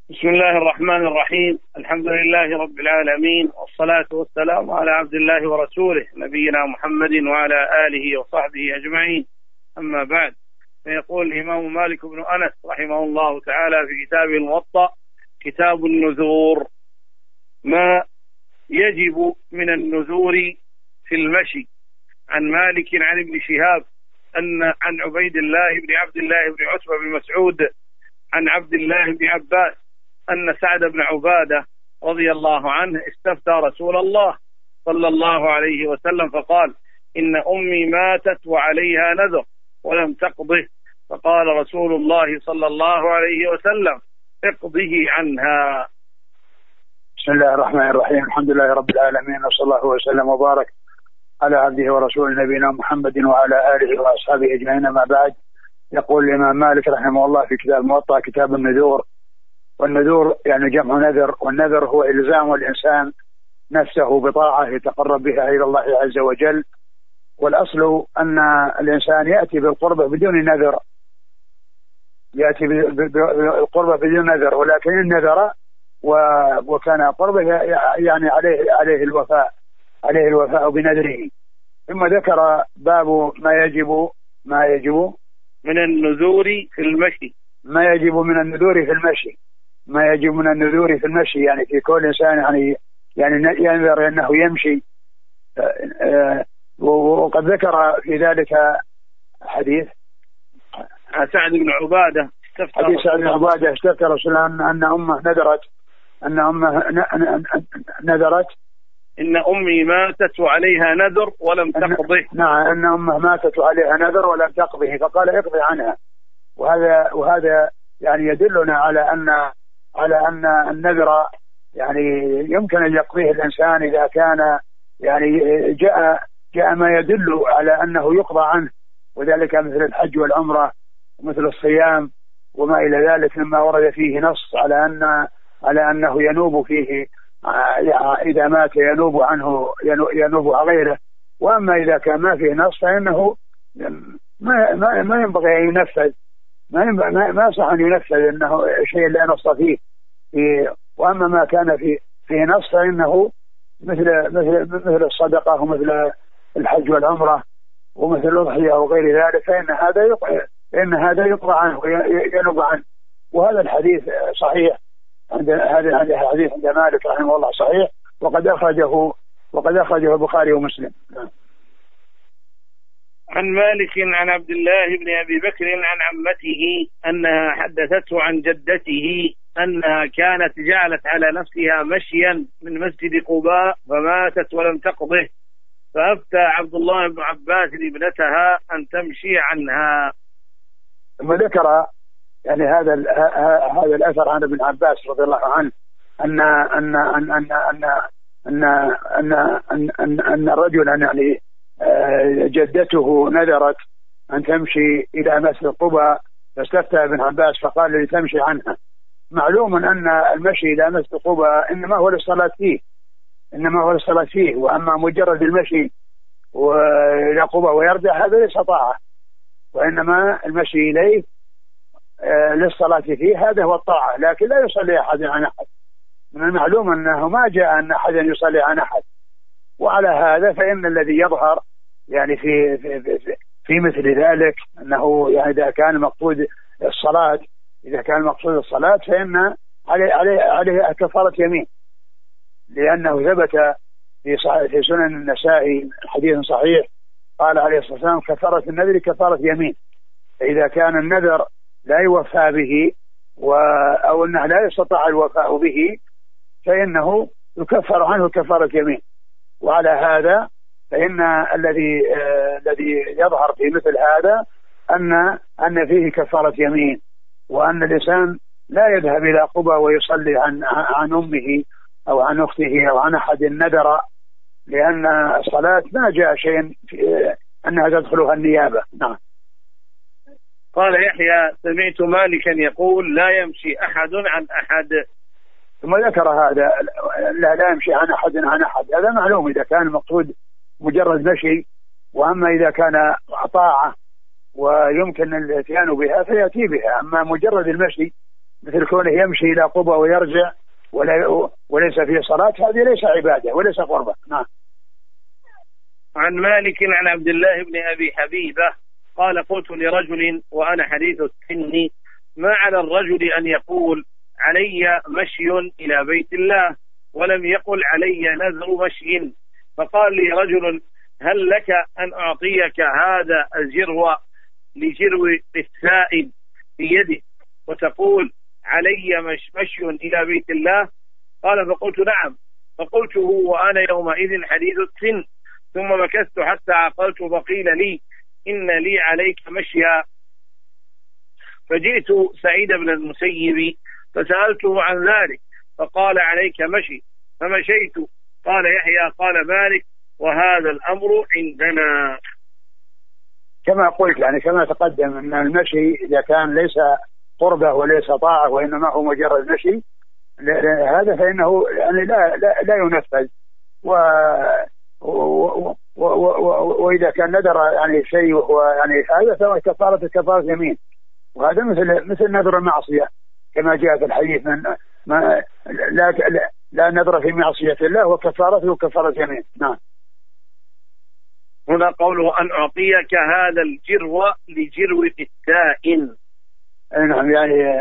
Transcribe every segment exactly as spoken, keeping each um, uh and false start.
بسم الله الرحمن الرحيم. الحمد لله رب العالمين، والصلاة والسلام على عبد الله ورسوله نبينا محمد وعلى آله وصحبه أجمعين، أما بعد. فيقول الإمام مالك بن أنس رحمه الله تعالى في كتابه الموطأ كتاب النذور: ما يجب من النذور في المشي. عن مالك عن ابن شهاب أن عن عبيد الله بن عبد الله بن عتبة بن مسعود عن عبد الله بن عباس أن سعد بن عبادة رضي الله عنه استفتى رسول الله صلى الله عليه وسلم فقال: إن أمي ماتت وعليها نذر ولم تقضه، فقال رسول الله صلى الله عليه وسلم: اقضه عنها. بسم الله الرحمن الرحيم. الحمد لله رب العالمين، وصلى الله وسلم وبارك على عبده ورسوله نبينا محمد وعلى آله وأصحابه أجمعين، ما بعد. يقول الإمام مالك رحمه الله في كتاب الموطأ كتاب النذور. والنذور يعني جمع نذر، والنذر هو إلزام الإنسان نفسه بطاعة يتقرب بها إلى الله عز وجل. والأصل أن الإنسان يأتي بالقربة بدون نذر، يأتي بالقربة بدون نذر، ولكن النذر وكان قربه يعني عليه عليه الوفاء عليه الوفاء بنذره. ثم ذكر باب ما يجب ما يجب من النذور في المشي. ما يجب من النذور في المشي ما يجب من النذور في المشي يعني في كل إنسان يعني يعني ينذر أنه يمشي. وقد ذكر في ذلك حديث سعد بن عبادة حديث سعد بن عبادة استفتى رسول الله أن أمه نذرت أن أمه نذرت إن أمي ماتت وعليها نذر ولم تقضه. نعم، أن أمه ماتت وعليها نذر ولم تقضه، فقال اقضي عنها. وهذا وهذا يعني يدلنا على أن على أن النذر يعني يمكن أن يقضيه الإنسان إذا كان يعني جاء جاء ما يدل على أنه يقضى عنه، وذلك مثل الحج والعمرة ومثل الصيام وما إلى ذلك، مما ورد فيه نص على أن على أنه ينوب فيه إذا مات ينوب عنه ينوب عن غيره. وأما إذا كان ما فيه نص فإنه ما ما ما ينبغي أن ينفذ، ما ما ما صح أن ينفذ إنه شيء لا نص فيه. وأما ما كان في فيه نص فإنه مثل مثل مثل الصدقة ومثل الحج والعمرة ومثل الأضحية وغير ذلك، فإن هذا يقضى إن هذا يقضى عنه ينوب عنه. وهذا الحديث صحيح عند هذا الحديث عند مالك رحمه الله صحيح، وقد أخرجه وقد أخرجه البخاري ومسلم. عن مالك عن عبد الله بن أبي بكر عن عمته أنها حدثته عن جدته أنها كانت جعلت على نفسها مشيا من مسجد قباء فماتت ولم تقضه، فأفتى عبد الله بن عباس ابنتها أن تمشي عنها. ثم ذكر يعني هذا هذا الأثر عن ابن عباس رضي الله عنه أن أن أن أن أن أن أن أن أن, أن رجلا يعني جدته نذرت أن تمشي إلى مسجد قباء، فاستفتى ابن عباس فقال لي تمشي عنها. معلوم أن المشي إلى مسجد قباء إنما هو للصلاة فيه إنما هو للصلاة فيه وأما مجرد المشي إلى قباء ويرجع هذا ليس طاعة، وإنما المشي إليه للصلاة فيه هذا هو الطاعة، لكن لا يصلي أحد عن أحد. من المعلوم أنه ما جاء أن أحد يصلي عن أحد. وعلى هذا فإن الذي يظهر يعني في في في, في مثل ذلك أنه يعني إذا كان مقصود الصلاة إذا كان مقصود الصلاة فإن عليه عليه عليه كفارة يمين، لأنه ثبت في في سنن النسائي حديث صحيح قال عليه الصلاة والسلام: كفارة النذر كفارة يمين. فإذا كان النذر لا يوفى به أو أنه لا يستطاع الوفاء به فإنه يكفر عنه كفارة يمين. وعلى هذا فإن الذي آه الذي يظهر في مثل هذا أن أن فيه كفارة يمين، وأن الإنسان لا يذهب إلى قبى ويصلي عن عن أمه أو عن أخته أو عن أحد نذر، لأن الصلاة ما جاء شيء أنها تدخلها النيابة. نعم. قال يحيى: سمعت مالكا يقول: لا يمشي أحد عن أحد. ثم ذكر هذا لا, لا يمشي عن أحد عن أحد. هذا معلوم إذا كان المقصود مجرد مشي، وأما إذا كان طاعة ويمكن الاتيان بها فيأتي بها. أما مجرد المشي مثل كونه يمشي إلى قبى ويرجع وليس فيه صلاة، هذه ليس عبادة وليس قربة. نعم. عن مالك عن عبد الله بن أبي حبيبة قال قلت لرجل وأنا حديث السن ما على الرجل أن يقول علي مشي إلى بيت الله ولم يقل علي نذر مشي؟ فقال لي رجل هل لك أن أعطيك هذا الجرو لجرو السائل في يده وتقول علي مش مشي إلى بيت الله؟ قال فقلت نعم. فقلته وأنا يومئذ حديث السن، ثم مكثت حتى عقلت فقيل لي إن لي عليك مشيا. فجئت سعيد بن المسيب فسألته عن ذلك فقال عليك مشي، فمشيت. قال يحيى قال مالك وهذا الأمر عندنا. كما قلت يعني كما تقدم أن المشي إذا كان ليس قربة وليس طاعة وإنما هو مجرد مشي هذا فإنه يعني لا لا, لا ينفذ. و و و و و وإذا كان ندر يعني شيء وهو يعني هذا فهو كفارة كفارة يمين، وهذا مثل مثل نذر المعصية كما جاء في الحديث من ما لا لا, لا نذر في معصية الله وكفارته كفارة يمين. نعم. هنا قوله أن أعطيك هذا الجرو لجرو السائل. نعم يعني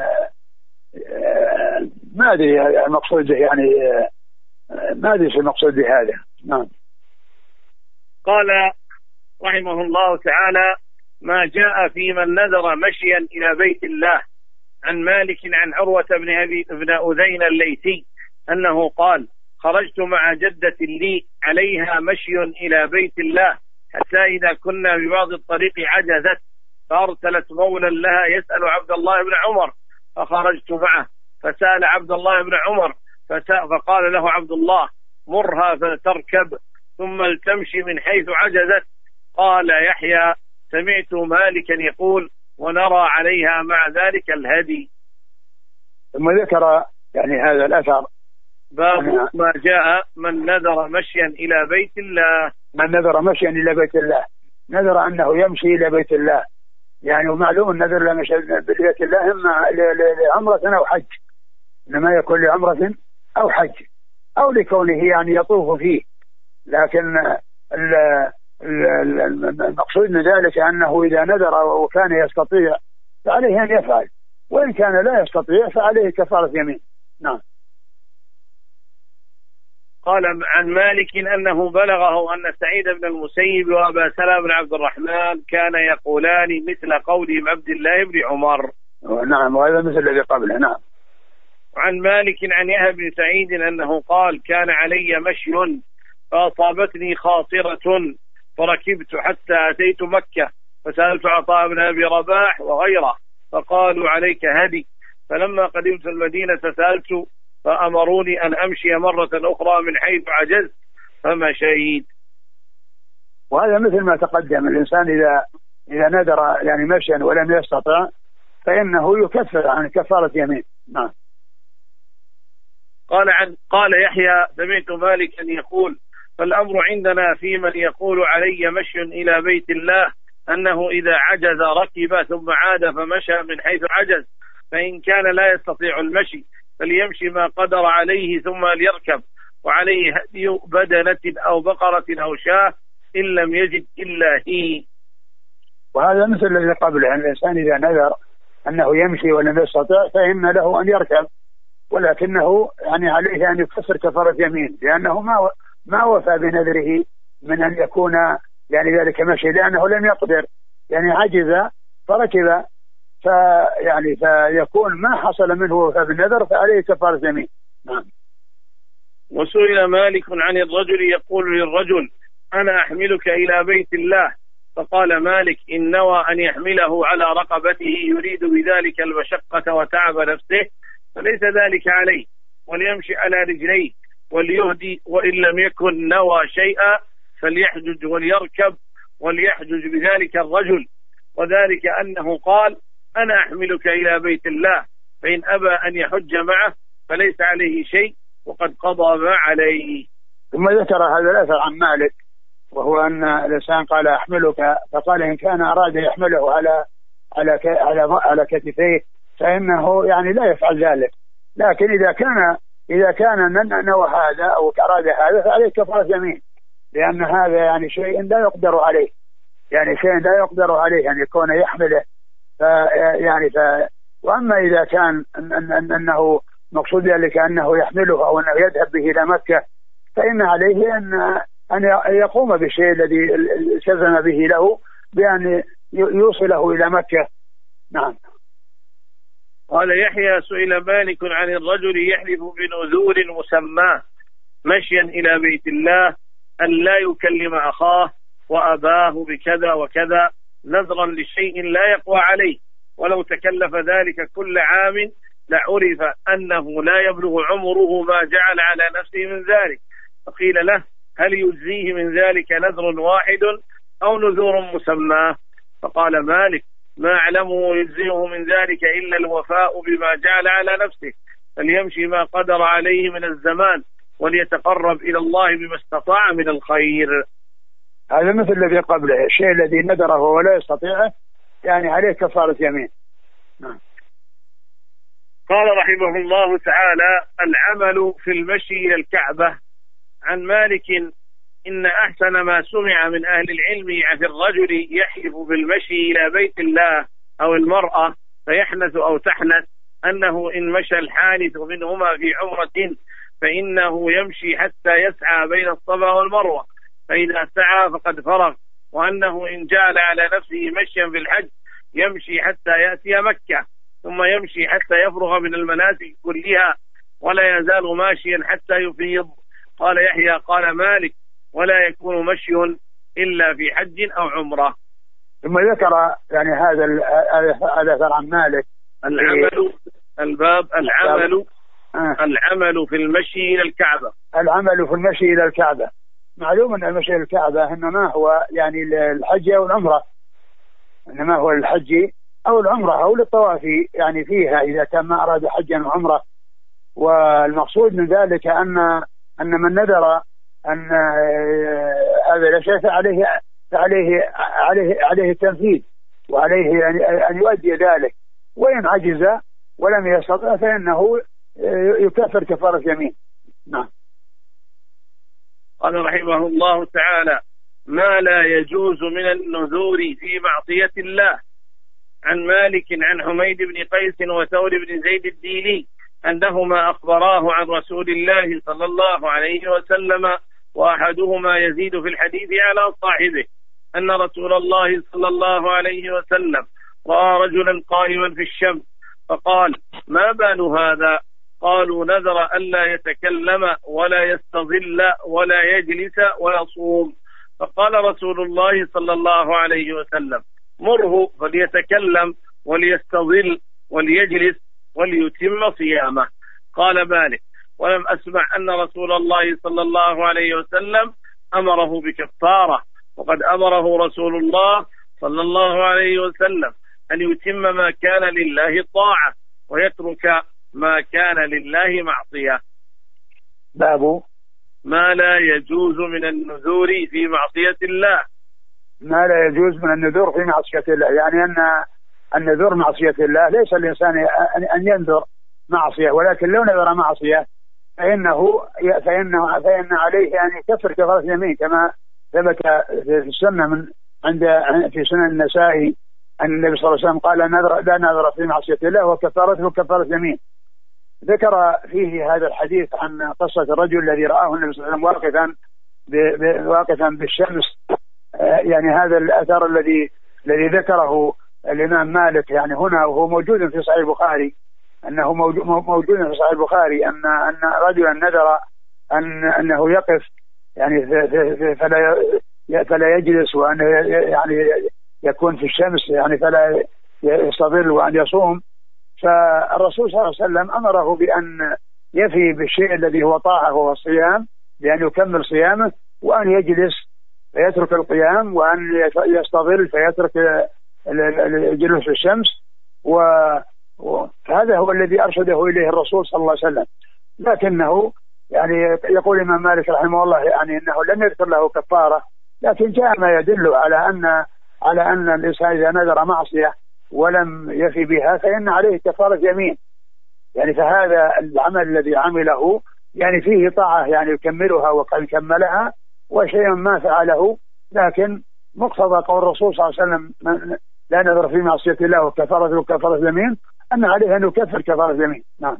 ما أدري المقصود يعني ما أدري شو المقصود بهذا. نعم. قال رحمه الله تعالى ما جاء في من نذر مشيا إلى بيت الله. عن مالك عن عروة بن أبي بن أذين الليثي أنه قال خرجت مع جدة لي عليها مشي إلى بيت الله حتى إذا كنا ببعض الطريق عجزت فأرسلت مولا لها يسأل عبد الله بن عمر، فخرجت معه فسأل عبد الله بن عمر فقال له عبد الله مرها فتركب ثم لتمشي من حيث عجزت. قال يحيى سمعت مالكا يقول ونرى عليها مع ذلك الهدي. ثم ذكر يعني هذا الأثر باب ما جاء من نذر مشيا إلى بيت الله. من نذر مشيا إلى بيت الله نذر أنه يمشي إلى بيت الله، يعني ومعلوم النذر لمشي بيت الله إما لعمرة أو حج، إنما يكون لعمرة أو حج أو لكونه يعني يطوف فيه. لكن المقصود من ذلك أنه إذا نذر وكان يستطيع فعليه أن يفعل، وإن كان لا يستطيع فعليه كفارة يمين. نعم. قال عن مالك أنه بلغه أن سعيد بن المسيب وأبا سلمة بن عبد الرحمن كان يقولان مثل قول عبد الله بن عمر. نعم، وهذا مثل الذي قبله. نعم. عن مالك عن يحيى بن سعيد أنه قال كان علي مشي فأصابتني خاطرة فركبت حتى أتيت مكة فسألت عطاء بن أبي رباح وغيره فقالوا عليك هدي، فلما قدمت المدينة سألت فأمروني أن أمشي مرة أخرى من حيث عجزت فمشيت. وهذا مثل ما تقدم، الإنسان إذا إذا نذر يعني مشيا ولم يستطع فإنه يكفر عن كفارة يمين. نعم. قال عن قال يحيى سمعت مالكا يقول فالأمر عندنا في من يقول علي مشي إلى بيت الله أنه إذا عجز ركب ثم عاد فمشى من حيث عجز، فإن كان لا يستطيع المشي فليمشي ما قدر عليه ثم ليركب، وعليه هدي بدنة أو بقرة أو شاة إن لم يجد إلا هي. وهذا مثل الذي قبله، أن الإنسان إذا نذر أنه يمشي ولم يستطع فإن له أن يركب، ولكنه يعني عليه أن يكفر كفارة يمين، لأنه ما ما وفى بنذره من أن يكون يعني ذلك مشي، لأنه لم يقدر يعني عجز فركب، فيعني فيكون ما حصل منه وفى بالنذر فعليه كفارة يمين. نعم. وسئل مالك عن الرجل يقول للرجل أنا أحملك إلى بيت الله، فقال مالك إن نوى أن يحمله على رقبته يريد بذلك المشقة وتعب نفسه فليس ذلك عليه، وليمشي على رجليه وليهدي، وإن لم يكن نوى شيئا فليحجج وليركب وليحجج بذلك الرجل، وذلك أنه قال أنا أحملك إلى بيت الله، فإن أبى أن يحج معه فليس عليه شيء وقد قضى ما عليه. ثم ذكر هذا الأثر عن مالك، وهو أن الإنسان قال أحملك، فقال إن كان أراد يحمله على على على على كتفيه فإنه يعني لا يفعل ذلك. لكن إذا كان إذا كان نوى هذا أو أراد هذا فعليه كفارة يمين، لأن هذا يعني شيء لا يقدر عليه، يعني شيء لا يقدر عليه يعني يكون يحمله. ف يعني ف وأما إذا كان أن أن أنه مقصود ذلك أنه يحمله أو أنه يذهب به إلى مكة، فإن عليه أن أن يقوم بالشيء الذي التزم به له بأن يوصله إلى مكة. نعم. قال يحيى: سئل مالك عن الرجل يحلف بنذور مسماه مشيا إلى بيت الله أن لا يكلم أخاه وأباه بكذا وكذا نذرا لشيء لا يقوى عليه، ولو تكلف ذلك كل عام لعرف أنه لا يبلغ عمره ما جعل على نفسه من ذلك. فقيل له: هل يجزيه من ذلك نذر واحد أو نذور مسماه؟ فقال مالك: ما أعلمه يجزيه من ذلك إلا الوفاء بما جعل على نفسه، فليمشي ما قدر عليه من الزمان وليتقرب إلى الله بما استطاع من الخير. هذا مثل الذي قبله، الشيء الذي نذره ولا يستطيعه يعني عليه كفارة يمين. نعم. قال رحمه الله تعالى: العمل في المشي إلى الكعبة. عن مالك: إن أحسن ما سمع من أهل العلم في الرجل يحلف بالمشي إلى بيت الله أو المرأة فيحنث أو تحنث أنه إن مشى الحانث منهما في عمرة فإنه يمشي حتى يسعى بين الصفا والمروة، فإذا سعى فقد فرغ، وأنه إن جعل على نفسه مشيا في الحج يمشي حتى يأتي مكة، ثم يمشي حتى يفرغ من المناسك كلها، ولا يزال ماشيا حتى يفيض. قال يحيى: قال مالك: ولا يكون مشي إلا في حج أو عمرة. ثم ذكر يعني هذا هذا عن مالك العمل الباب العمل آه. العمل في المشي إلى الكعبة. العمل في المشي إلى الكعبة. معلوم أن المشي إلى الكعبة إنما هو يعني الحج أو العمرة، إنما هو الحج أو العمرة أو للطواف يعني فيها إذا كان ما أراد حجا وعمرة. والمقصود من ذلك أن أن من نذر أن هذا لا شيء عليه عليه عليه عليه التنفيذ، وعليه أن يؤدي ذلك، وإن عجز ولم يستطع فإنه يكفر كفارة يمين. نعم. قال رحمه الله تعالى: ما لا يجوز من النذور في معصية الله. عن مالك عن حميد بن قيس وثور بن زيد الديلي أنهما أخبراه عن رسول الله صلى الله عليه وسلم، وأحدهما يزيد في الحديث على صاحبه، أن رسول الله صلى الله عليه وسلم رأى رجلا قائما في الشمس فقال: ما بال هذا؟ قالوا: نذر ألا يتكلم ولا يستظل ولا يجلس ويصوم. فقال رسول الله صلى الله عليه وسلم: مره فليتكلم وليستظل وليجلس وليتم صيامه. قال مالك: ولم أسمع أن رسول الله صلى الله عليه وسلم أمره بكفارة، وقد أمره رسول الله صلى الله عليه وسلم أن يتم ما كان لله طاعة ويترك ما كان لله معصية. باب ما لا يجوز من النذور في معصية الله. ما لا يجوز من النذور في معصية الله، يعني أن النذور معصية الله، ليس الإنسان أن ينذر معصية، ولكن لو نذر معصية فإنه فإنه فإن عليه أن يكفر كفارة يمين، كما ثبت في السنة من عند في سنن النسائي أن النبي صلى الله عليه وسلم قال: نذر لا نذر في معصية الله وكفارته كفارة يمين. ذكر فيه هذا الحديث عن قصة الرجل الذي رآه النبي صلى الله عليه وسلم واقفا واقفا بالشمس، يعني هذا الأثر الذي الذي ذكره الإمام مالك يعني هنا، وهو موجود في صحيح البخاري، أنه موجود في صحيح البخاري أن أن رجلا نذر أن أنه يقف يعني فلا فلا يجلس، وأن يعني يكون في الشمس يعني فلا يستظل، وأن يصوم. فالرسول صلى الله عليه وسلم أمره بأن يفي بالشيء الذي هو طاعة وهو الصيام، بأن يكمل صيامه، وأن يجلس فيترك القيام، وأن يستظل فيترك الجلوس في الشمس. وهذا هو الذي أرشده إليه الرسول صلى الله عليه وسلم. لكنه يعني يقول الإمام مالك رحمه الله يعني أنه لم يذكر له كفارة، لكن جاء ما يدل على أن على أن الإنسان إذا نذر معصية ولم يفي بها فإن عليه كفارة يمين. يعني فهذا العمل الذي عمله يعني فيه طاعة يعني يكملها وقد كملها، وشيئا ما فعله، لكن مقتضى قول الرسول صلى الله عليه وسلم لا نذر في معصية الله وكفارة وكفارة يمين، أن عليه أن يكفر كفارة يمين. نعم.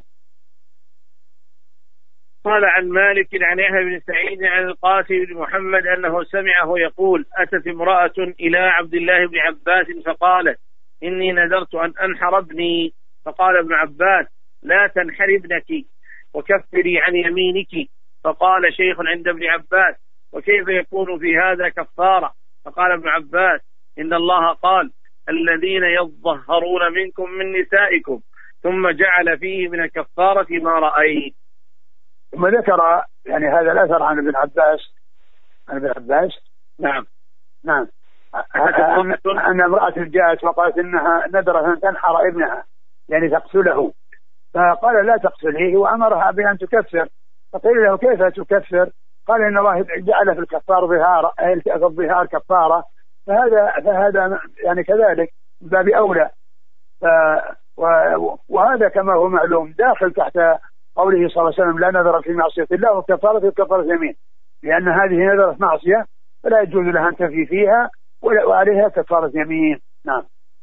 قال عن مالك عن يحيى بن سعيد عن القاسم بن محمد أنه سمعه يقول: أتت امرأة إلى عبد الله بن عباس فقالت: إني نذرت أن أنحر ابني. فقال ابن عباس: لا تنحر ابنك وكفري عن يمينك. فقال شيخ عند ابن عباس: وكيف يكون في هذا كفارة؟ فقال ابن عباس: إن الله قال: الذين يظهرون منكم من نسائكم، ثم جعل فيه من الكفارة ما رأيت. ثم ذكر يعني هذا الأثر عن ابن عباس عن ابن عباس نعم نعم أن امرأة جاءت وقالت إنها نذرت أن تنحر ابنها يعني تقتله، فقال: لا تقتليه، وأمرها بأن تكفر. فقيل له: كيف تكفر؟ قال: إن الله جعل في الكفار ظهار، في الظهار كفارة، فهذا فهذا يعني كذلك باب أولى. ف وهذا كما هو معلوم داخل تحت قوله صلى الله عليه وسلم: لا نذر في معصية الله وكفارة وكفارة يمين، لأن هذه نذرت معصية فلا يجوز لها أن تفي فيها وعليها كفارة يمين. نعم.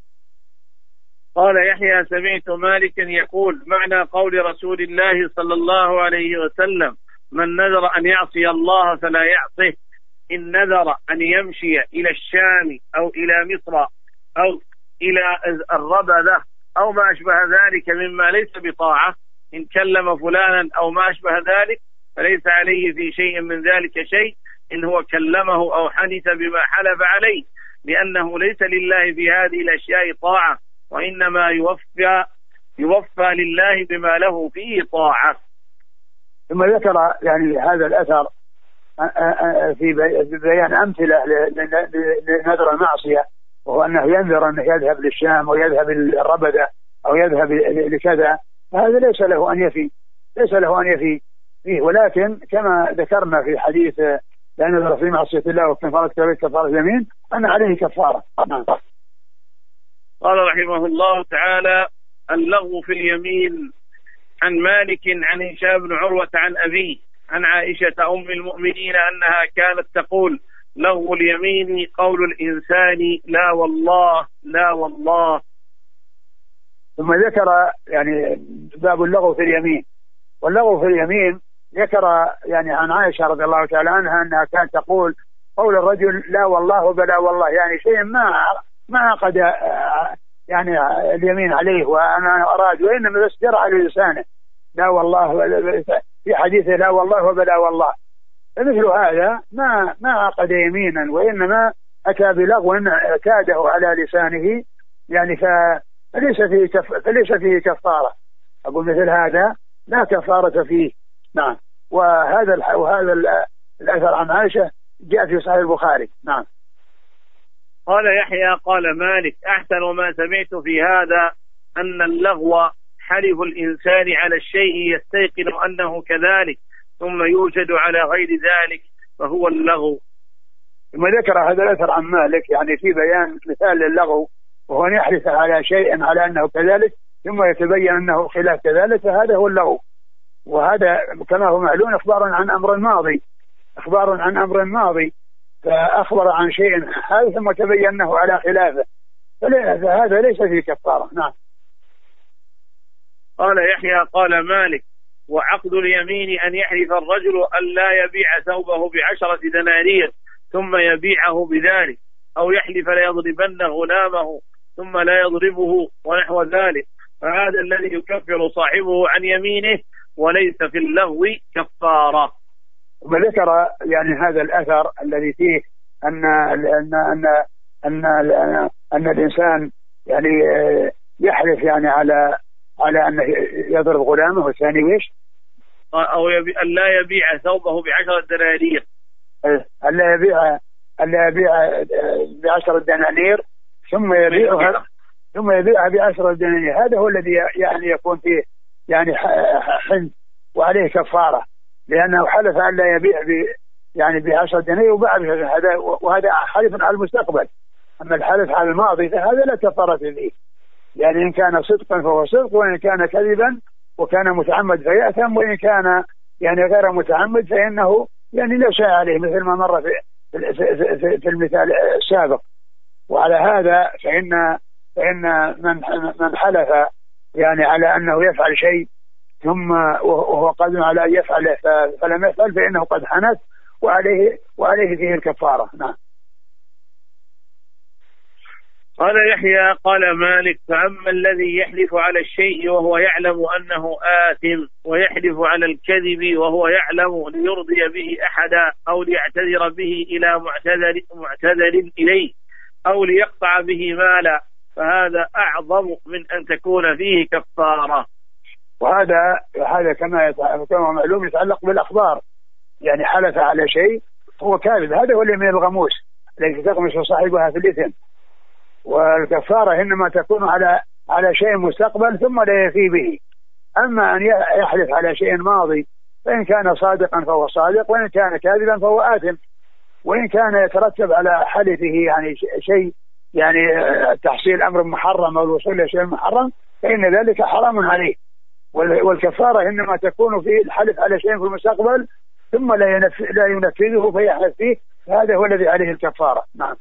قال يحيى: سمعت مالكا يقول: معنى قول رسول الله صلى الله عليه وسلم: من نذر أن يعصي الله فلا يعصه، إن نذر أن يمشي إلى الشام أو إلى مصر أو إلى الربذة أو ما أشبه ذلك مما ليس بطاعة، إن كلم فلانا أو ما أشبه ذلك فليس عليه في شيء من ذلك شيء، إن هو كلمه أو حدث بما حلف عليه، لأنه ليس لله في هذه الأشياء طاعة، وإنما يوفى يوفى لله بما له فيه طاعة. ثم ذكر يعني هذا الأثر في بيان أمثلة لنذر المعصية، وهو أنه ينذر أنه يذهب للشام ويذهب الربذة أو يذهب لكذا، فهذا ليس له أن يفي ليس له أن يفي فيه، ولكن كما ذكرنا في حديث لا نذر في معصية الله وكفارة كفارة يمين أن عليه كفارة. قال رحمه الله تعالى: اللغو في اليمين. عن مالك عن هشام بن عروة عن أبيه عن عائشة أم المؤمنين أنها كانت تقول: لغو اليمين قول الإنسان لا والله لا والله. ثم ذكر يعني باب اللغو في اليمين. واللغو في اليمين ذكر يعني عن عائشة رضي الله تعالى عنها أنها كانت تقول: قول الرجل لا والله بلا والله، يعني شيء ما ما عقد يعني اليمين عليه وأنا أراد، وإنما بس جرى على لسانه لا والله، في حديثه لا والله وبلا والله. فمثل هذا ما ما عقد يمينا، وإنما أتى بلغو اعتاده على لسانه، يعني فليس فيه كف فليس فيه كفارة. أقول مثل هذا لا كفارة فيه. نعم. وهذا وهذا الأثر عن عائشة جاء في صحيح البخاري. نعم. قال يحيى: قال مالك: أحسن ما سمعت في هذا أن اللغو حلف الإنسان على الشيء يستيقن أنه كذلك ثم يوجد على غير ذلك فهو اللغو. ثم ذكر هذا الأثر عن مالك يعني في بيان مثال للغو، وهو أن يحلف على شيء على أنه كذلك ثم يتبين أنه خلاف كذلك، فهذا هو اللغو. وهذا كما هو معلوم إخبار عن أمر ماضي إخبار عن أمر ماضي فأخبر عن شيء حال ثم تبين أنه على خلافه، فهذا ليس فيه كفارة. نعم. قال يحيى: قال مالك: وعقد اليمين أن يحلف الرجل أن لا يبيع ثوبه بعشرة دنانير ثم يبيعه بذلك، أو يحلف ليضربن غلامه ثم لا يضربه ونحو ذلك، فهذا الذي يكفر صاحبه عن يمينه، وليس في اللغو كفارة. وذكر يعني هذا الأثر الذي فيه أن أن أن أن, أن, أن الإنسان يعني يحلف يعني على على أن يضرب غلامه، والثاني ويش؟ أو يبي... أن لا يبيع ثوبه بعشرة دنانير. أن لا يبيع أن لا يبيع بعشرة دنانير ثم يبيعها ثم يبيعها بعشرة دنانير، هذا هو الذي يعني يكون فيه يعني حنث وعليه كفارة، لأنه حلف أن لا يبيع ب يعني بعشرة دنانير وباع هذا، وهذا حلف على المستقبل. أما الحلف على الماضي فهذا لا كفارة فيه. يعني إن كان صدقا فهو صدق، وإن كان كذبا وكان متعمد فيأثم، وإن كان يعني غير متعمد فإنه يعني لا شيء عليه، مثل ما مر في في, في المثال السابق. وعلى هذا فإن فإن من من حلف يعني على أنه يفعل شيء ثم وهو قادر على أن يفعله فلم يفعل فإنه قد حنث، وعليه وعليه فيه الكفارة. نعم. قال يحيى قال مالك: فأما الذي يحلف على الشيء وهو يعلم أنه آثم، ويحلف على الكذب وهو يعلم ليرضي به أحدا أو ليعتذر به إلى معتذر, معتذر إليه أو ليقطع به مالا، فهذا أعظم من أن تكون فيه كفارة. وهذا هذا كما كما معلوم يتعلق بالأخبار، يعني حلف على شيء هو كاذب، هذا هو اللي من الغموس التي تغمس صاحبها في الإثم. والكفارة إنما تكون على على شيء مستقبل ثم لا يفي به. أما أن يحلف على شيء ماضي فإن كان صادقا فهو صادق، وإن كان كاذبا فهو آثم. وإن كان يترتب على حلفه يعني شيء يعني تحصيل أمر محرم أو الوصول إلى شيء محرم فإن ذلك حرام عليه. والكفارة إنما تكون في الحلف على شيء في المستقبل ثم لا لا ينفذه فيحلف فيه، فهذا هو الذي عليه الكفارة. نعم.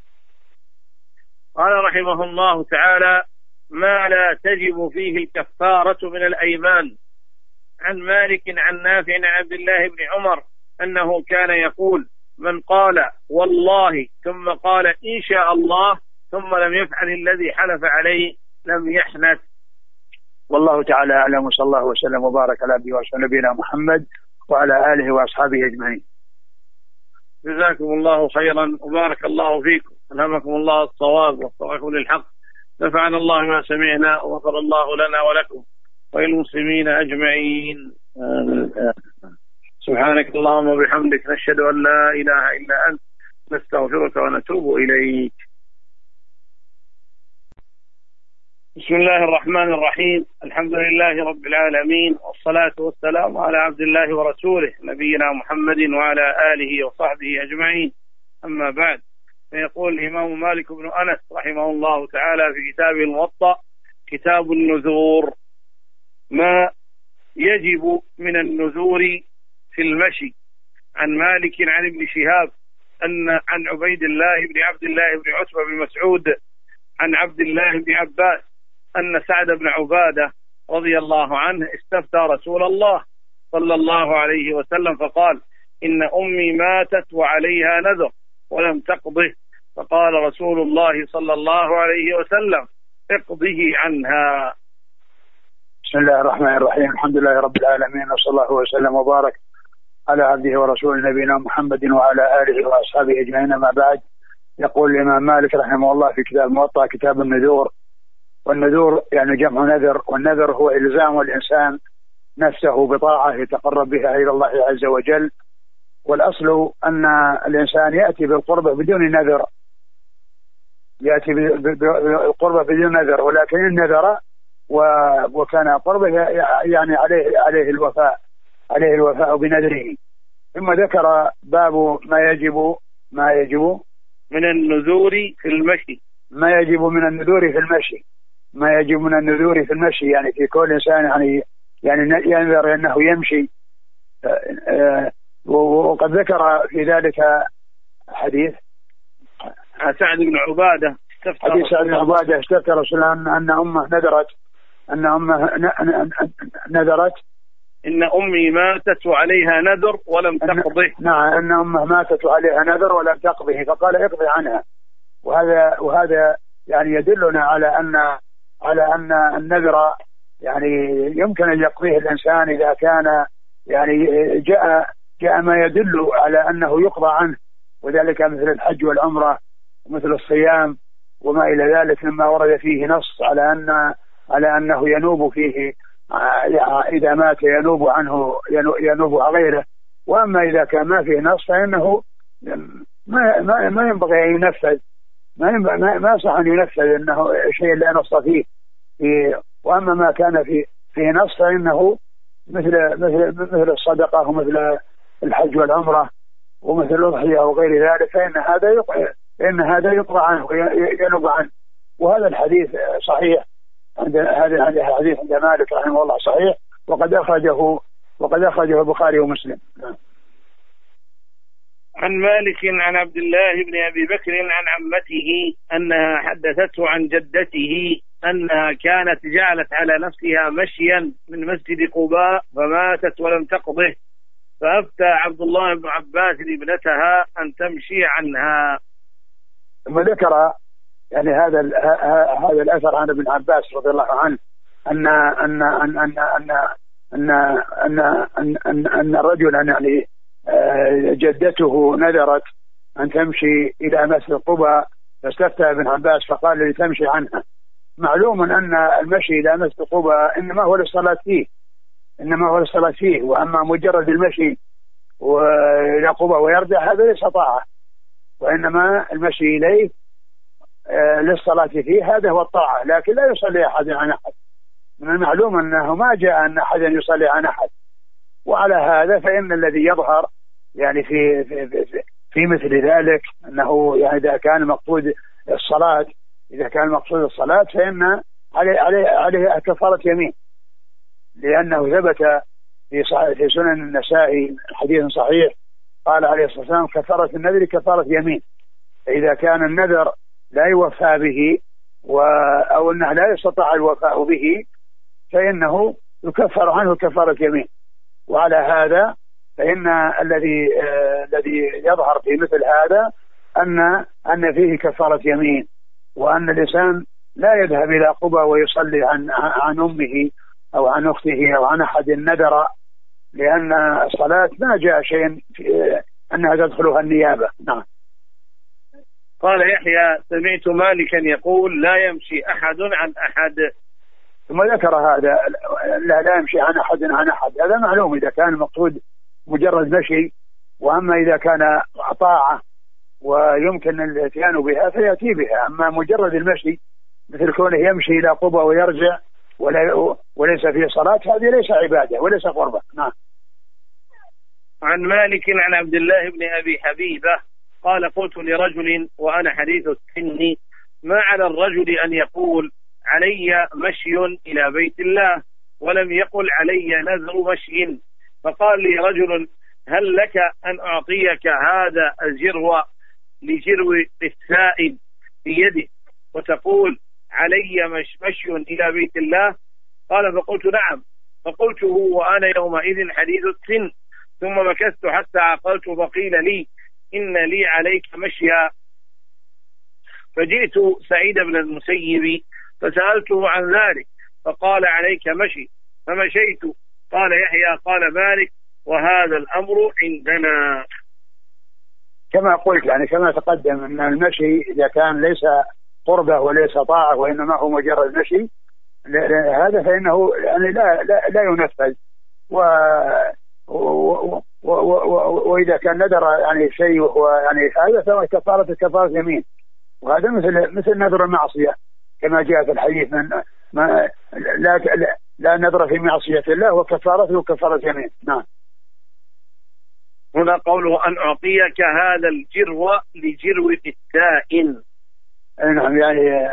قال رحمه الله تعالى: ما لا تجب فيه الكفارة من الأيمان. عن مالك عن نافع عن عبد الله بن عمر أنه كان يقول: من قال والله ثم قال إن شاء الله ثم لم يفعل الذي حلف عليه لم يحنث. والله تعالى أعلم، وصلى الله وسلم وبارك على نبينا محمد وعلى آله وأصحابه أجمعين. جزاكم الله خيرا وبارك الله فيكم، ألهمكم الله الصواب ووفقكم للحق، نفعنا الله ما سمعنا وغفر الله لنا ولكم وللمسلمين أجمعين. سبحانك اللهم وبحمدك، نشهد أن لا إله إلا أنت، نستغفرك ونتوب إليك. بسم الله الرحمن الرحيم، الحمد لله رب العالمين، والصلاة والسلام على عبد الله ورسوله نبينا محمد وعلى آله وصحبه أجمعين، أما بعد. فيقول الإمام مالك بن أنس رحمه الله تعالى في كتابه الموطأ: كتاب النذور. ما يجب من النذور في المشي. عن مالك عن ابن شهاب أن عن عبيد الله بن عبد الله بن عتبة بن مسعود عن عبد الله بن عباس أن سعد بن عبادة رضي الله عنه استفتى رسول الله صلى الله عليه وسلم فقال: إن أمي ماتت وعليها نذر ولم تقضه، فقال رسول الله صلى الله عليه وسلم: اقضه عنها. بسم الله الرحمن الرحيم، الحمد لله رب العالمين، وصلى الله وسلم وبارك على عبده ورسوله نبينا محمد وعلى آله وأصحابه أجمعين، ما بعد. يقول الإمام مالك رحمه الله في كتاب الموطأ: كتاب النذور. والنذور يعني جمع نذر، والنذر هو إلزام الإنسان نفسه بطاعة يتقرب بها إلى الله عز وجل. والأصل أن الإنسان يأتي بالقربة بدون نذر، يأتي بالقربة بدون نذر، ولكن النذر وكان قربه يعني عليه عليه الوفاء عليه الوفاء بنذره. ثم ذكر باب ما يجب ما يجب من النذور في المشي. ما يجب من النذور في المشي ما يجب من النذور في المشي يعني في كل إنسان يعني يعني ينذر أنه يمشي. وقد ذكر في ذلك حديث سعد بن عبادة حديث سعد بن عبادة استفتى رسول الله أن أمه نذرت أن أمه نذرت إن أمي ماتت وعليها نذر ولم تقضه. نعم، أن أمه ماتت وعليها نذر ولم تقضه، فقال اقضي عنها. وهذا وهذا يعني يدلنا على أن على أن النذر يعني يمكن أن يقضيه الإنسان إذا كان يعني جاء جاء ما يدل على أنه يقضى عنه، وذلك مثل الحج والعمرة ومثل الصيام وما إلى ذلك، مما ورد فيه نص على أن على أنه ينوب فيه إذا مات ينوب عنه ينوب عن غيره. وأما إذا كان ما فيه نص فإنه ما ما, ما ينبغي أن ينفذ ما ما, ما صح أن ينفذ إنه شيء لا نص فيه. وأما ما كان فيه فيه نص فإنه مثل مثل مثل الصدقة ومثل الحج والعمرة ومثل الأضحية وغير ذلك، فإن هذا يقضى إن هذا يقضى عنه وينوب عنه. وهذا الحديث صحيح هذا الحديث عند مالك رحمه الله صحيح، وقد أخرجه وقد أخرجه البخاري ومسلم. عن مالك عن عبد الله بن أبي بكر عن عمته أنها حدثته عن جدته أنها كانت جعلت على نفسها مشيا من مسجد قباء فماتت ولم تقضه، فأفتى عبد الله بن عباس ابنتها أن تمشي عنها. ثم ذكر يعني هذا هذا الأثر عن ابن عباس رضي الله عنه أن أن أن أن أن أن أن أن أن, أن رجلا يعني جدته نذرت أن تمشي إلى مسجد قباء، فاستفتى ابن عباس فقال لي تمشي عنها. معلوم أن المشي إلى مسجد قباء إنما هو للصلاة فيه إنما هو للصلاة فيه وأما مجرد المشي إلى قباء ويرجع هذا ليس طاعة، وإنما المشي إليه للصلاة فيه هذا هو الطاعة، لكن لا يصلي أحد عن أحد. من المعلوم أنه ما جاء أن أحدا يصلي عن أحد، وعلى هذا فإن الذي يظهر يعني في في, في, في مثل ذلك أنه يعني إذا كان مقصود الصلاة إذا كان مقصود الصلاة فإن عليه عليه عليه كفارة يمين، لأنه ثبت في في سنن النسائي حديث صحيح قال عليه الصلاة والسلام كفارة النذر كفارة يمين. فإذا كان النذر لا يوفى به أو أنه لا يستطاع الوفاء به فإنه يكفر عنه كفارة يمين. وعلى هذا فإن الذي آه الذي يظهر في مثل هذا أن أن فيه كفارة يمين، وأن الإنسان لا يذهب إلى قباء ويصلي عن عن أمه أو عن أخته أو عن أحد النذر، لأن الصلاة ما جاء شيء أنها تدخلها النيابة. نعم. قال يحيى سمعت مالكا يقول لا يمشي أحد عن أحد. ثم ذكر هذا لا, لا يمشي عن أحد عن أحد، هذا معلوم إذا كان المقصود مجرد مشي، وأما إذا كان طاعة ويمكن الاتيان بها فيأتي بها. أما مجرد المشي مثل كونه يمشي إلى قباء ويرجع ولا وليس فيه صلاة هذه ليس عبادة وليس قربة. نعم. عن مالك عن عبد الله بن أبي حبيبة قال قلت لرجل وأنا حديث السن ما على الرجل أن يقول علي مشي إلى بيت الله ولم يقل علي نذر مشي، فقال لي رجل هل لك أن أعطيك هذا الجرو لجرو قساء في يده وتقول علي مش مشي إلى بيت الله؟ قال فقلت نعم، فقلته وأنا يومئذ حديث السن، ثم مكثت حتى عقلت فقيل لي إن لي عليك مشيا، فجئت سعيد بن المسيب فسألته عن ذلك فقال عليك مشي، فمشيت. قال يحيى قال مالك وهذا الأمر عندنا. كما قلت يعني كما تقدم أن المشي إذا كان ليس قربة وليس طاعة وإنما هو مجرد مشي هذا فإنه يعني لا لا, لا ينفذ، و و و و وإذا كان ندر يعني شيء وهو يعني هذا فهو كفارة كفارة يمين، وهذا مثل مثل نذر المعصية كما جاء في الحديث من ما لا لا, لا نذر في معصية الله وكفارته كفارة يمين. نعم. هنا قوله أن أعطيك هذا الجرو لجرو قساء. نعم يعني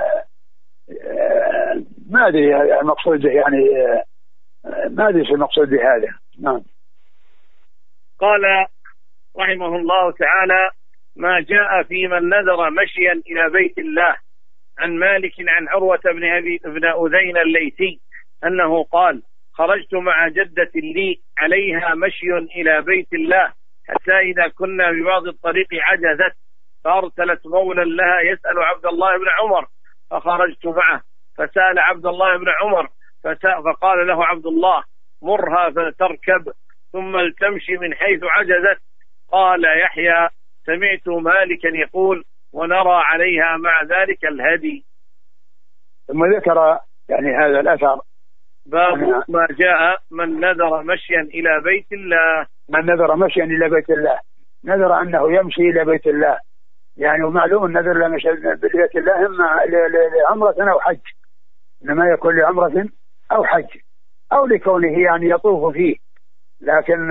ما أدري المقصود يعني ما أدري شو المقصود بهذا. نعم. قال رحمه الله تعالى ما جاء في من نذر مشيا إلى بيت الله. عن مالك عن عروة بن أبي بن أذين الليثي أنه قال خرجت مع جدة لي عليها مشي إلى بيت الله حتى إذا كنا ببعض الطريق عجزت فأرسلت مولا لها يسأل عبد الله بن عمر، فخرجت معه فسأل عبد الله بن عمر فقال له عبد الله مرها فتركب ثم لتمشي من حيث عجزت. قال يحيى سمعت مالكا يقول ونرى عليها مع ذلك الهدي. ثم ذكر يعني هذا الأثر باب ما جاء من نذر مشيا إلى بيت الله. من نذر مشيا إلى بيت الله نذر أنه يمشي إلى بيت الله، يعني ومعلوم النذر لمشي بيت الله إما لعمرة أو حج، إنما يكون لعمرة أو حج أو لكونه يعني يطوف فيه، لكن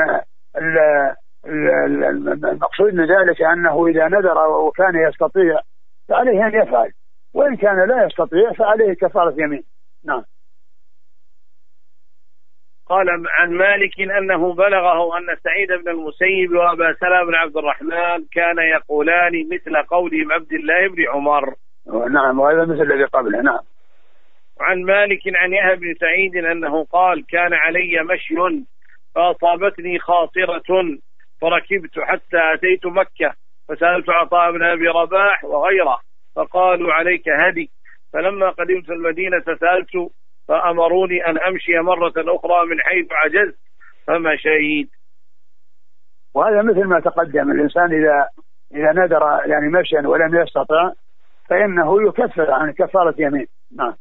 المقصود من ذلك أنه إذا نذر وكان يستطيع فعليه أن يفعل، وإن كان لا يستطيع فعليه كفارة يمين. نعم. قال عن مالك أنه بلغه أن سعيد بن المسيب وأبا سلمة بن عبد الرحمن كان يقولان مثل قولهم عبد الله بن عمر. نعم، وهذا مثل الذي قبله. نعم. وعن مالك عن يحيى بن سعيد أنه قال كان علي مشي فأصابتني خاصرة فركبت حتى أتيت مكة فسألت عطاء بن أبي رباح وغيره فقالوا عليك هدي، فلما قدمت المدينة سألت فأمروني أن أمشي مرة أخرى من حيث عجزت فمشيت. وهذا مثل ما تقدم، الإنسان إذا إذا نذر يعني مشيا ولم يستطع فإنه يكفر عن كفارة يمين. نعم.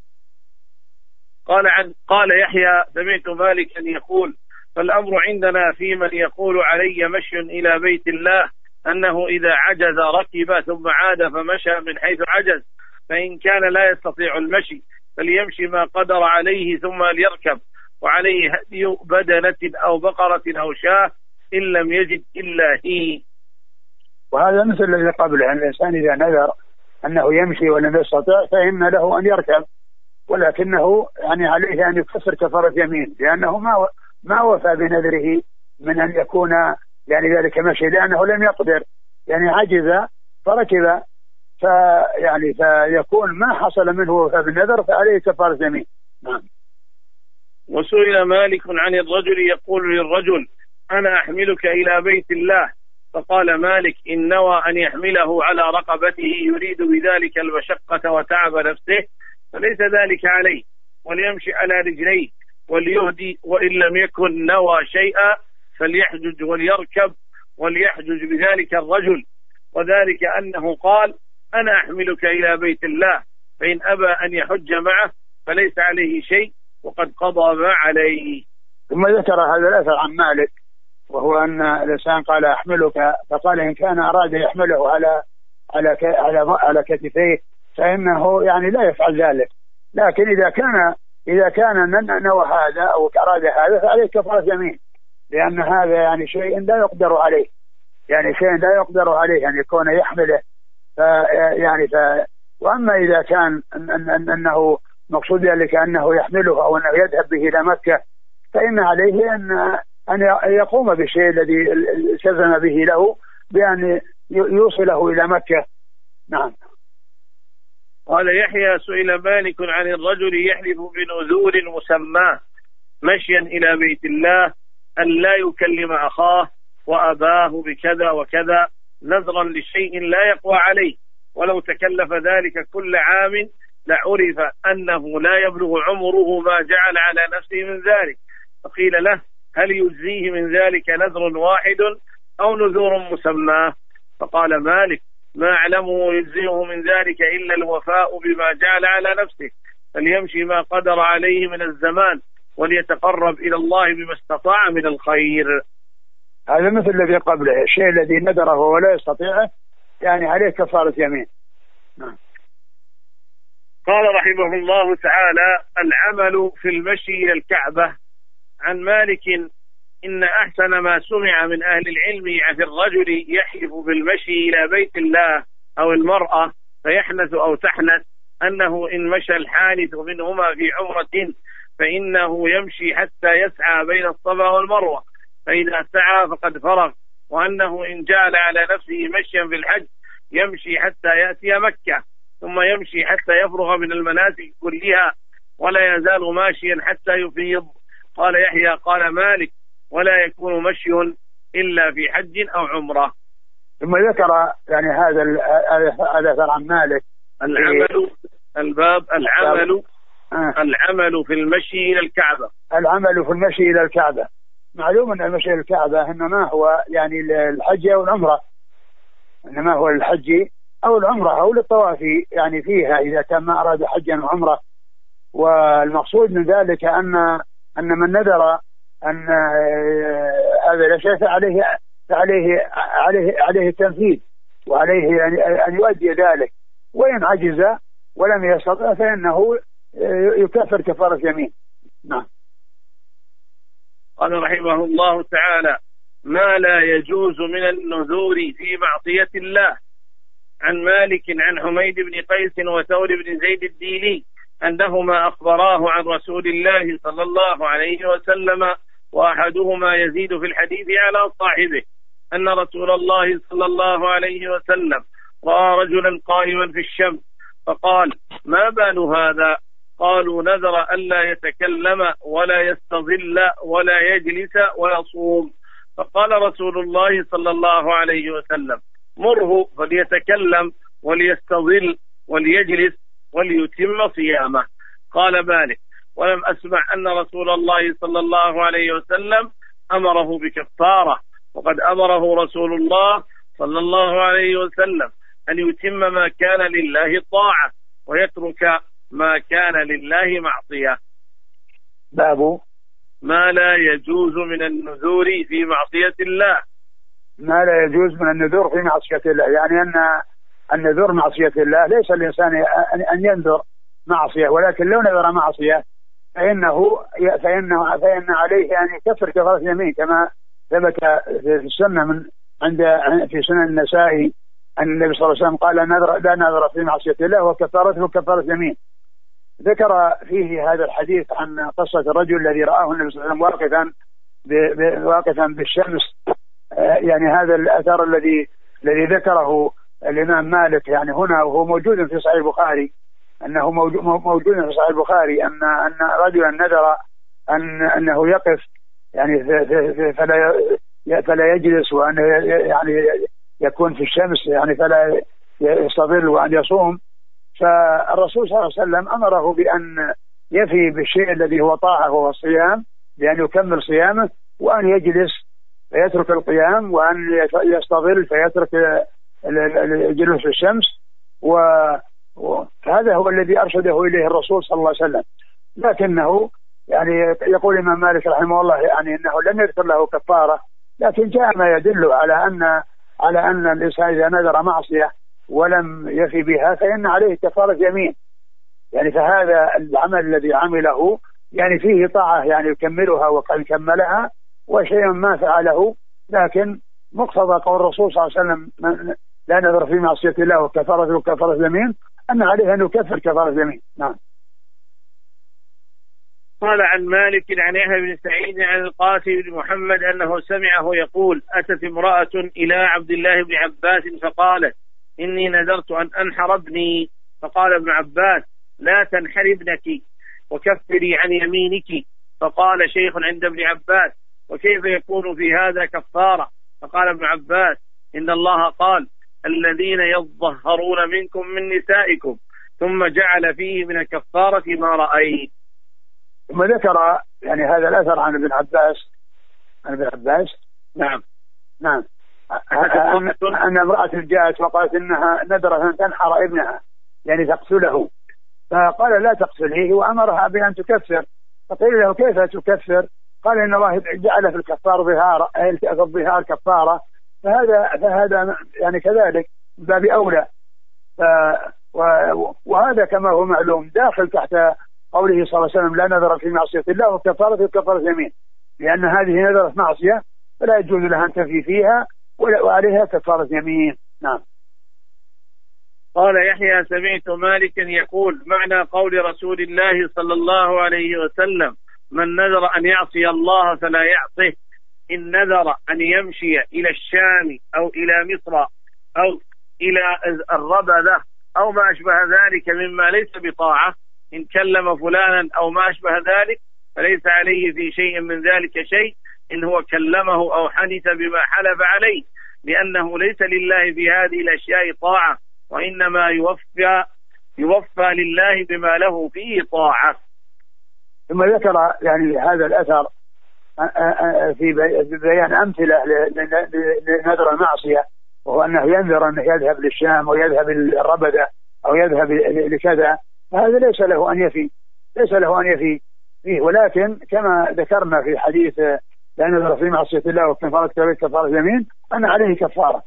قال عن قال يحيى سمعت مالك أن يقول فالأمر عندنا في من يقول علي مشي إلى بيت الله أنه إذا عجز ركب ثم عاد فمشى من حيث عجز، فإن كان لا يستطيع المشي فليمشي ما قدر عليه ثم ليركب، وعليه هدي بدنة أو بقرة أو شاة إن لم يجد إلا هي. وهذا مثل الذي قبله، أن الإنسان إذا نذر أنه يمشي ولم يستطع فإن له أن يركب، ولكنه يعني عليه أن يكفر كفارة يمين، لأنه ما ما وفى بنذره من أن يكون يعني ذلك مشي، لأنه لم يقدر، يعني عجز فركب، فيعني فيكون ما حصل منه وفى بالنذر فعليه كفارة يمين. نعم. وسئل مالك عن الرجل يقول للرجل أنا أحملك إلى بيت الله، فقال مالك إن نوى أن يحمله على رقبته يريد بذلك المشقة وتعب نفسه فليس ذلك عليه، وليمشي على رجليه وليهدي، وإن لم يكن نوى شيئا فليحجج وليركب وليحجج بذلك الرجل، وذلك أنه قال أنا أحملك إلى بيت الله، فإن أبى أن يحج معه فليس عليه شيء وقد قضى ما عليه. ثم ذكر هذا الأثر عن مالك، وهو أن الإنسان قال أحملك، فقال إن كان أراد يحمله على على على على كتفيه فإنه يعني لا يفعل ذلك، لكن إذا كان إذا كان نوى هذا أو أراد هذا فعليه كفارة يمين، لأن هذا يعني شيء لا يقدر عليه، يعني شيء لا يقدر عليه يعني يكون يحمله، يعني ف وأما إذا كان أن أن أنه مقصود ذلك أنه يحمله أو أنه يذهب به إلى مكة فإن عليه أن أن يقوم بالشيء الذي التزم به له بأن يوصله إلى مكة. نعم. قال يحيى سئل مالك عن الرجل يحلف بنذور مسماه مشيا إلى بيت الله أن لا يكلم أخاه وأباه بكذا وكذا نذرا لشيء لا يقوى عليه، ولو تكلف ذلك كل عام لعرف أنه لا يبلغ عمره ما جعل على نفسه من ذلك، فقيل له هل يجزيه من ذلك نذر واحد أو نذور مسماه؟ فقال مالك ما أعلمه يجزيه من ذلك إلا الوفاء بما جعل على نفسه، فليمشي ما قدر عليه من الزمان وليتقرب إلى الله بما استطاع من الخير. هذا مثل الذي قبله، الشيء الذي نذره ولا يستطيعه يعني عليه كفارة يمين. نعم. قال رحمه الله تعالى العمل في المشي إلى الكعبة. عن مالك إن أحسن ما سمع من أهل العلم في الرجل يحلف بالمشي إلى بيت الله أو المرأة فيحنث أو تحنث أنه إن مشى الحانث منهما في عمرة فإنه يمشي حتى يسعى بين الصفا والمروة، فإذا سعى فقد فرغ، وأنه إن جعل على نفسه مشيا في الحج يمشي حتى يأتي مكة ثم يمشي حتى يفرغ من المناسك كلها ولا يزال ماشيا حتى يفيض. قال يحيى قال مالك ولا يكون مشي إلا في حج أو عمرة. ثم ذكر يعني هذا الأثر عن مالك العمل الباب العمل آه. العمل في المشي إلى الكعبة. العمل في المشي إلى الكعبة، معلوم أن المشي إلى الكعبة إنما هو يعني الحج أو العمرة، إنما هو الحج أو العمرة أو للطواف يعني فيها إذا كان ما أراد حجا وعمرة. والمقصود من ذلك أن أن من نذر أن هذا لا شيء عليه عليه عليه عليه التنفيذ وعليه أن يؤدي ذلك، وإن عجز ولم يستطع فإنه يكفر كفارة يمين. نعم. قال رحمه الله تعالى ما لا يجوز من النذور في معصية الله. عن مالك عن حميد بن قيس وثور بن زيد الديلي أنهما أخبراه عن رسول الله صلى الله عليه وسلم، وأحدهما يزيد في الحديث على صاحبه، أن رسول الله صلى الله عليه وسلم رأى رجلا قائما في الشمس فقال: ما بال هذا؟ قالوا: نذر ألا يتكلم ولا يستظل ولا يجلس ويصوم. فقال رسول الله صلى الله عليه وسلم: مره فليتكلم وليستظل وليجلس وليتم صيامه. قال مالك: ولم أسمع أن رسول الله صلى الله عليه وسلم أمره بكفارة، وقد أمره رسول الله صلى الله عليه وسلم أن يتم ما كان لله طاعة ويترك ما كان لله معصية. باب ما لا يجوز من النذور في معصية الله. ما لا يجوز من النذور في معصية الله، يعني أن النذور معصية الله، ليس الإنسان أن ينذر معصية، ولكن لو نذر معصية فإنه فإنه فإن عليه أن يكفر كفارة يمين، كما ثبت في السنة من عند في سنن النسائي أن النبي صلى الله عليه وسلم قال: لا نذر لا نذر في معصية الله وكفارته كفارة يمين. ذكر فيه هذا الحديث عن قصة الرجل الذي رآه النبي صلى الله عليه وسلم واقفا واقفا بالشمس، يعني هذا الأثر الذي الذي ذكره الإمام مالك يعني هنا، وهو موجود في صحيح البخاري، أنه موجود في صحيح البخاري أن أن رجلا نذر أن أنه يقف يعني فلا فلا يجلس، وأن يعني يكون في الشمس يعني فلا يستظل، وأن يصوم. فالرسول صلى الله عليه وسلم أمره بأن يفي بالشيء الذي هو طاعة وهو الصيام، بأن يكمل صيامه، وأن يجلس فيترك القيام، وأن يستظل فيترك الجلوس في الشمس. وهذا هو الذي أرشده إليه الرسول صلى الله عليه وسلم. لكنه يعني يقول الإمام مالك رحمه الله يعني أنه لم يذكر له كفارة، لكن جاء ما يدل على أن على أن الإنسان إذا نذر معصية ولم يفي بها فإن عليه كفارة يمين، يعني فهذا العمل الذي عمله يعني فيه طاعة يعني يكملها وقد كملها، وشيء ما فعله، لكن مقتضى قول الرسول صلى الله عليه وسلم: لا نذر في معصية الله وكفارة كفارة يمين، أن عليه أن يكفر كفارة يمين. نعم. قال عن مالك عن يحيى بن سعيد عن القاسم بن محمد أنه سمعه يقول: أتت امرأة إلى عبد الله بن عباس فقالت: إني نذرت أن أنحر ابني. فقال ابن عباس: لا تنحر ابنك وكفري عن يمينك. فقال شيخ عند ابن عباس: وكيف يكون في هذا كفارة؟ فقال ابن عباس: إن الله قال: الذين يظهرون منكم من نسائكم، ثم جعل فيه من الكفارة ما رأيت. ثم ذكر يعني هذا الأثر عن ابن عباس عن ابن عباس نعم نعم أن امرأة جاءت وقالت إنها نذرت أن تنحر ابنها يعني تقتله، فقال: لا تقتله، وأمرها بأن تكفر. فقيل له: كيف تكفر؟ قال: إن الله جعل في الكفار ظهار الظهار كفارة، فهذا فهذا يعني كذلك باب أولى. ف وهذا كما هو معلوم داخل تحت قوله صلى الله عليه وسلم: لا نذر في معصية الله وكفارة كفارة يمين، لأن هذه نذرت معصية فلا يجوز لها أن تفي فيها وعليها كفارة يمين. نعم. قال يحيى: سمعت مالكا يقول: معنى قول رسول الله صلى الله عليه وسلم: من نذر أن يعصي الله فلا يعصيه، إن نذر أن يمشي إلى الشام أو إلى مصر أو إلى الربذة أو ما أشبه ذلك مما ليس بطاعة، إن كلم فلانا أو ما أشبه ذلك فليس عليه في شيء من ذلك شيء، إن هو كلمه أو حنث بما حلف عليه، لأنه ليس لله في هذه الأشياء طاعة، وإنما يوفى يوفى لله بما له فيه طاعة. ثم ذكر يعني هذا الأثر في بيان أمثلة لنذر المعصية، وهو أنه ينذر أنه يذهب للشام ويذهب للربذة أو يذهب لكذا، فهذا ليس له أن يفي ليس له أن يفي فيه، ولكن كما ذكرنا في حديث لا نذر في معصية الله وكفارة كفارة يمين أن عليه كفارة.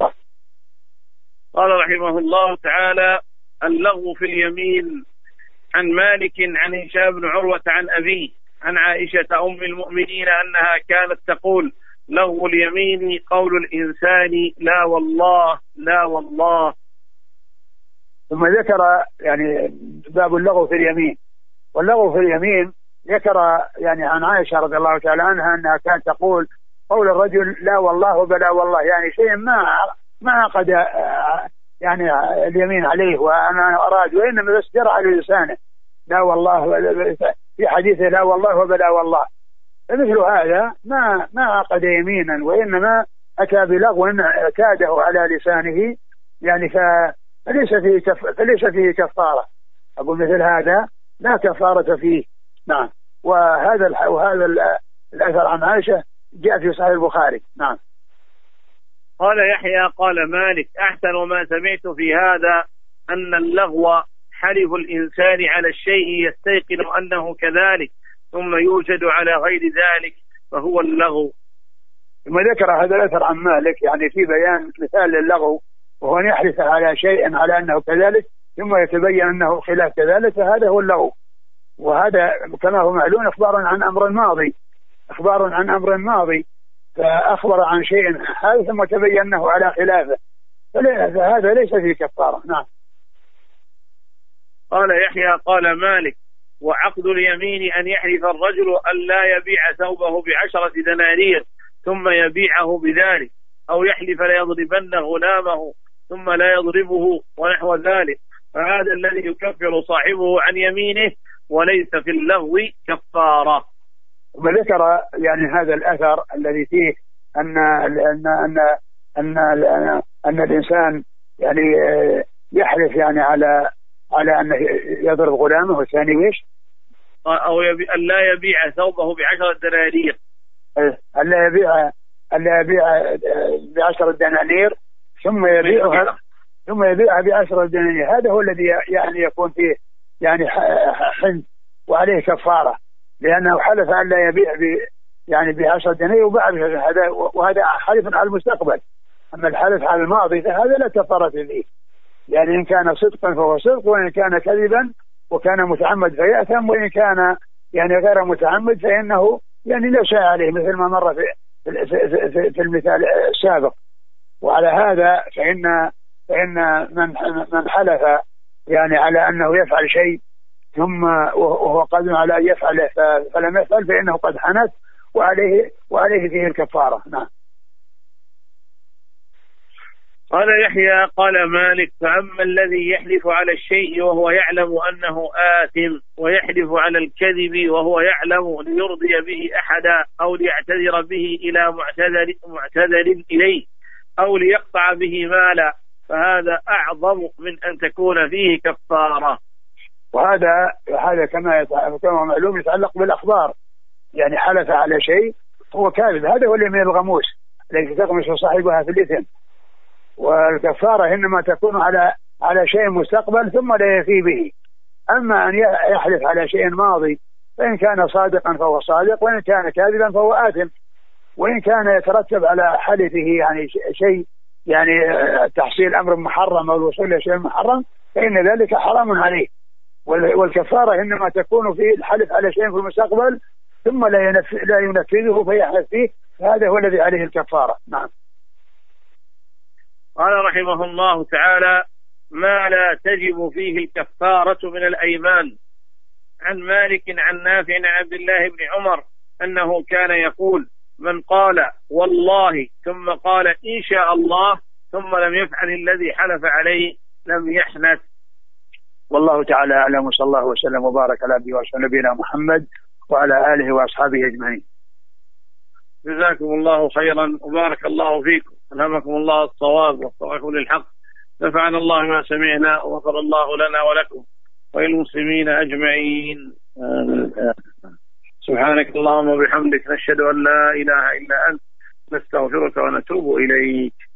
قال رحمه الله تعالى: اللغو في اليمين. عن مالك عن هشام بن عروة عن أبيه عن عائشة أم المؤمنين أنها كانت تقول: لغو اليمين قول الإنسان لا والله لا والله. ثم ذكر يعني باب اللغو في اليمين. واللغو في اليمين ذكر يعني عن عائشة رضي الله تعالى عنها أنها كانت تقول قول الرجل لا والله وبلا والله، يعني شيء ما ما عقد يعني اليمين عليه وأنا أراد، وإنما بس جرى على لسانه لا والله في حديثه لا والله وبلا والله. فمثل هذا ما ما عقد يمينا وإنما أتى بلغو كاده على لسانه، يعني فليس فيه كف فليس فيه كفارة. أقول مثل هذا لا كفارة فيه. نعم. وهذا وهذا الأثر عن عائشة جاء في صحيح البخاري. نعم. قال يحيى قال مالك أحسن ما سمعت في هذا أن اللغو حلف الإنسان على الشيء يستيقن أنه كذلك ثم يوجد على غير ذلك فهو اللغو. ثم ذكر هذا الأثر عن مالك يعني في بيان مثال للغو، وهو أن يحلف على شيء على أنه كذلك ثم يتبين أنه خلاف كذلك، فهذا هو اللغو. وهذا كما هو معلوم إخبار عن أمر ماضي إخبار عن أمر ماضي فأخبر عن شيء هذا ثم تبين أنه على خلافه، فهذا ليس فيه كفارة. نعم. قال يحيى قال مالك وعقد اليمين أن يحلف الرجل أن لا يبيع ثوبه بعشرة دنانير ثم يبيعه بذلك، أو يحلف ليضربن غلامه ثم لا يضربه ونحو ذلك، فهذا الذي يكفر صاحبه عن يمينه وليس في اللغو كفارة. وذكر يعني هذا الأثر الذي فيه أن أن أن أن, أن, أن الإنسان يعني يحلف يعني على على أن يضرب غلامه، والثاني ويش؟ أو يبي أن لا يبيع ثوبه بعشرة دنانير. أن لا يبيع أن لا يبيع بعشرة دنانير ثم يبيعها ثم يبيعها بعشرة دنانير. هذا هو الذي يعني يكون فيه يعني حنث وعليه كفارة، لأنه حلف أن لا يبيع ب يعني بعشرة دنانير وباع هذا، وهذا حلف على المستقبل. أما الحلف على الماضي فهذا لا كفارة فيه، يعني إن كان صدقا فهو صدق، وإن كان كذبا وكان متعمد فيأثم، وإن كان يعني غير متعمد فإنه يعني لا شيء عليه، مثل ما مر في في, في المثال السابق. وعلى هذا فإن فإن من من حلف يعني على أنه يفعل شيء ثم وهو قادر على أن يفعله فلم يفعل فإنه قد حنث وعليه وعليه فيه الكفارة. نعم. قال يحيى قال مالك فأما الذي يحلف على الشيء وهو يعلم أنه آثم ويحلف على الكذب وهو يعلم ليرضي به أحدا أو ليعتذر به إلى معتذر, معتذر إليه أو ليقطع به مالا، فهذا أعظم من أن تكون فيه كفارة. وهذا هذا كما كما معلوم يتعلق بالأخبار، يعني حلف على شيء هو كاذب، هذا هو اليمين الغموس التي تغمس صاحبها في الإثم. والكفارة إنما تكون على على شيء مستقبل ثم لا يفي به. أما أن يحلف على شيء ماضي فإن كان صادقا فهو صادق، وإن كان كاذبا فهو آثم. وإن كان يترتب على حلفه يعني شيء يعني تحصيل أمر محرم أو الوصول إلى شيء محرم فإن ذلك حرام عليه. والكفارة إنما تكون في الحلف على شيء في المستقبل ثم لا لا ينفذه فيحلف فيه، هذا هو الذي عليه الكفارة. نعم. قال رحمه الله تعالى ما لا تجب فيه الكفارة من الأيمان. عن مالك عن نافع عن عبد الله بن عمر أنه كان يقول من قال والله ثم قال إن شاء الله ثم لم يفعل الذي حلف عليه لم يحنث. والله تعالى أعلم، وصلى الله وسلم وبارك على نبينا محمد وعلى آله وأصحابه أجمعين. جزاكم الله خيرا وبارك الله فيكم، ألهمكم الله الصواب والصواب للحق، نفعنا الله ما سمعنا وغفر الله لنا ولكم وللمسلمين أجمعين. سبحانك اللهم وبحمدك نشهد أن لا إله إلا أنت نستغفرك ونتوب إليك.